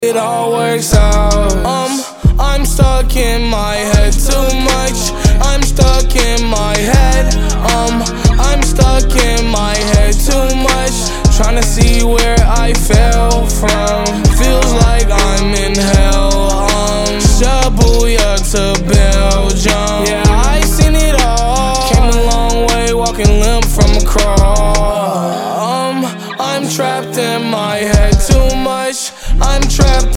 It all works out. I'm stuck in my head too much. I'm stuck in my head. I'm stuck in my head too much. Tryna see where I fell from. Feels like